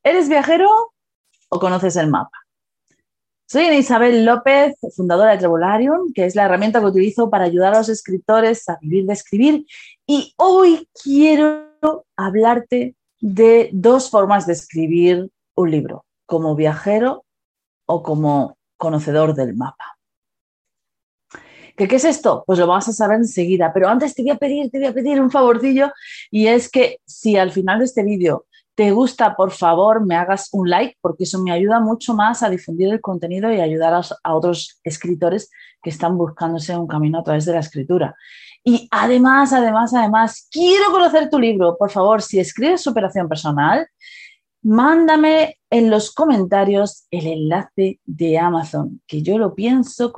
¿Eres viajero o conoces el mapa? Soy Ana Isabel López, fundadora de Trevolarium, que es la herramienta que utilizo para ayudar a los escritores a vivir de escribir. Y hoy quiero hablarte de dos formas de escribir un libro, como viajero o como conocedor del mapa. ¿Qué es esto? Pues lo vas a saber enseguida, pero antes te voy a pedir un favorcillo, y es que si al final de este vídeo te gusta, por favor, me hagas un like, porque eso me ayuda mucho más a difundir el contenido y ayudar a otros escritores que están buscándose un camino a través de la escritura. Y además, quiero conocer tu libro. Por favor, si escribes superación personal, mándame en los comentarios el enlace de Amazon, que yo lo pienso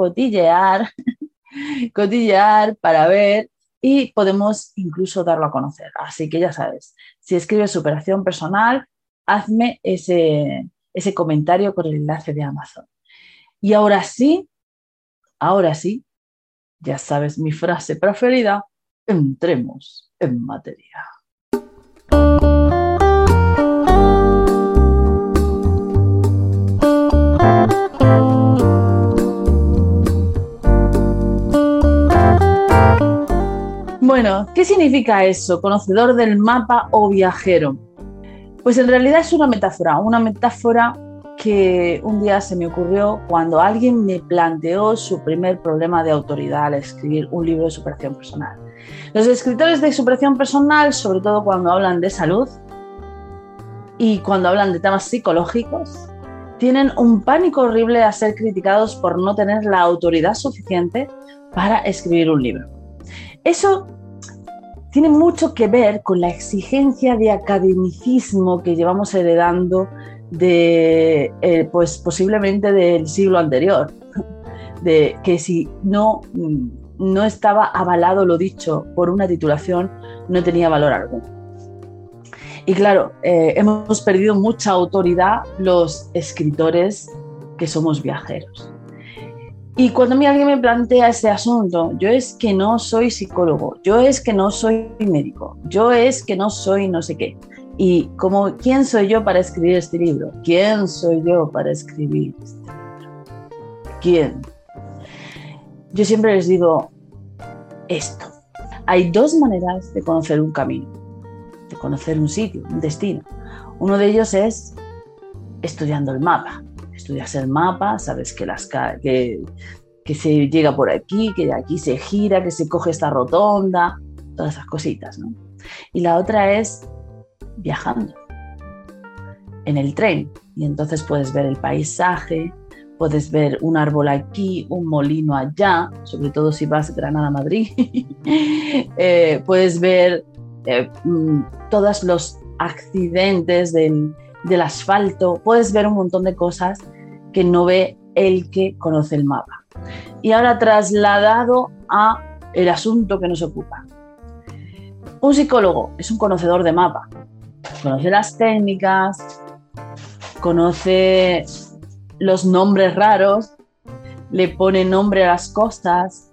cotillear para ver, y podemos incluso darlo a conocer. Así que ya sabes, si escribes superación personal, hazme ese comentario con el enlace de Amazon. Y ahora sí, ya sabes mi frase preferida: entremos en materia. Bueno, ¿qué significa eso? ¿Conocedor del mapa o viajero? Pues en realidad es una metáfora que un día se me ocurrió cuando alguien me planteó su primer problema de autoridad al escribir un libro de superación personal. Los escritores de superación personal, sobre todo cuando hablan de salud y cuando hablan de temas psicológicos, tienen un pánico horrible a ser criticados por no tener la autoridad suficiente para escribir un libro. Eso tiene mucho que ver con la exigencia de academicismo que llevamos heredando pues posiblemente del siglo anterior, de que si no estaba avalado lo dicho por una titulación, no tenía valor alguno. Y claro, hemos perdido mucha autoridad los escritores que somos viajeros. Y cuando alguien me plantea ese asunto, yo es que no soy psicólogo, yo es que no soy médico, yo es que no soy no sé qué. Y ¿quién soy yo para escribir este libro? ¿Quién soy yo para escribir este libro? ¿Quién? Yo siempre les digo esto: hay dos maneras de conocer un camino, de conocer un sitio, un destino. Uno de ellos es estudiando el mapa. Estudias el mapa, sabes que se llega por aquí, que de aquí se gira, que se coge esta rotonda, todas esas cositas, ¿no? Y la otra es viajando en el tren, y entonces puedes ver el paisaje, puedes ver un árbol aquí, un molino allá, sobre todo si vas Granada-Madrid. Puedes ver todos los accidentes del asfalto, puedes ver un montón de cosas que no ve el que conoce el mapa. Y ahora, trasladado a el asunto que nos ocupa. Un psicólogo es un conocedor de mapa. Conoce las técnicas, conoce los nombres raros, le pone nombre a las cosas,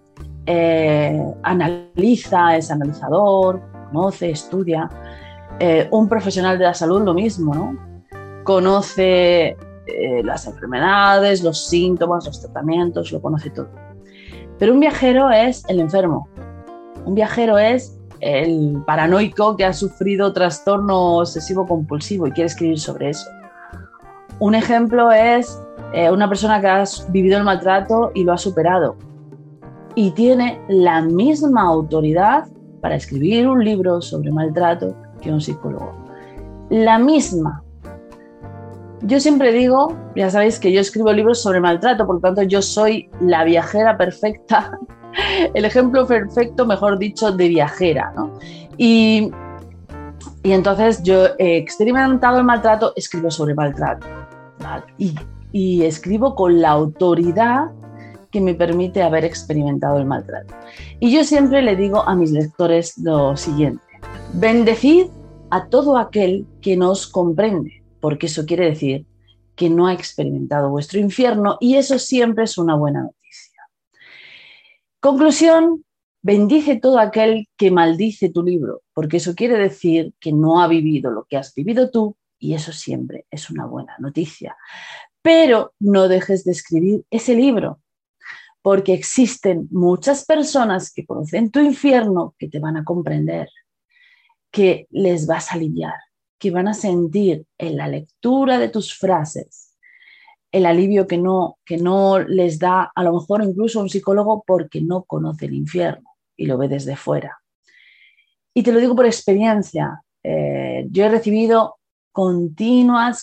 analiza, es analizador, conoce, estudia. Un profesional de la salud lo mismo, ¿no? Conoce las enfermedades, los síntomas, los tratamientos, lo conoce todo. Pero un viajero es el enfermo. Un viajero es el paranoico que ha sufrido trastorno obsesivo compulsivo y quiere escribir sobre eso. Un ejemplo es una persona que ha vivido el maltrato y lo ha superado y tiene la misma autoridad para escribir un libro sobre maltrato que un psicólogo. La misma. Yo siempre digo, ya sabéis que yo escribo libros sobre maltrato, por lo tanto yo soy la viajera perfecta, el ejemplo perfecto, mejor dicho, de viajera, ¿no? Y entonces yo he experimentado el maltrato, escribo sobre maltrato, ¿vale? Y escribo con la autoridad que me permite haber experimentado el maltrato. Y yo siempre le digo a mis lectores lo siguiente: bendecid a todo aquel que nos comprende, porque eso quiere decir que no ha experimentado vuestro infierno, y eso siempre es una buena noticia. Conclusión: bendice todo aquel que maldice tu libro, porque eso quiere decir que no ha vivido lo que has vivido tú y eso siempre es una buena noticia. Pero no dejes de escribir ese libro, porque existen muchas personas que conocen tu infierno que te van a comprender, que les vas a aliviar, que van a sentir en la lectura de tus frases el alivio que no les da a lo mejor incluso un psicólogo porque no conoce el infierno y lo ve desde fuera. Y te lo digo por experiencia. Yo he recibido continuas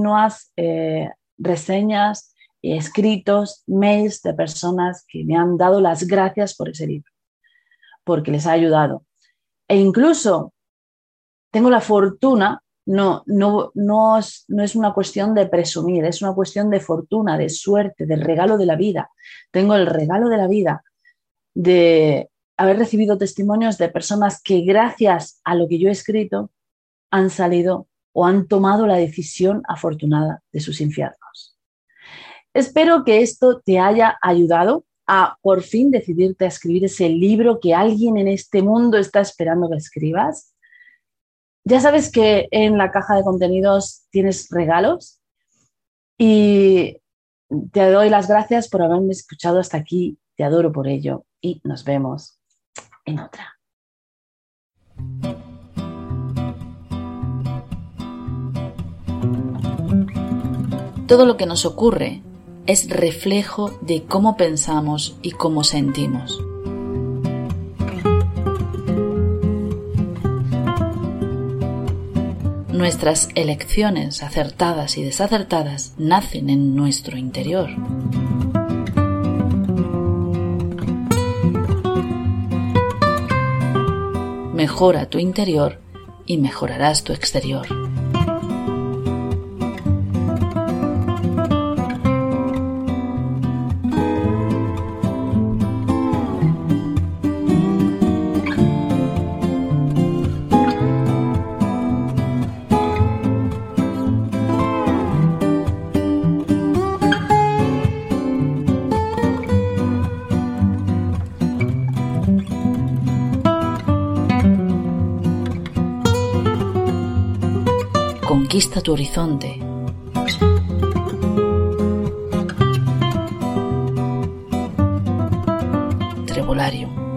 reseñas, escritos, mails de personas que me han dado las gracias por ese libro, porque les ha ayudado. E incluso tengo la fortuna, no es una cuestión de presumir, es una cuestión de fortuna, de suerte, del regalo de la vida. Tengo el regalo de la vida de haber recibido testimonios de personas que gracias a lo que yo he escrito han salido o han tomado la decisión afortunada de sus infiernos. Espero que esto te haya ayudado a por fin decidirte a escribir ese libro que alguien en este mundo está esperando que escribas. Ya sabes que en la caja de contenidos tienes regalos y te doy las gracias por haberme escuchado hasta aquí. Te adoro por ello y nos vemos en otra. Todo lo que nos ocurre es reflejo de cómo pensamos y cómo sentimos. Nuestras elecciones acertadas y desacertadas nacen en nuestro interior. Mejora tu interior y mejorarás tu exterior. Conquista tu horizonte. Trebolarium.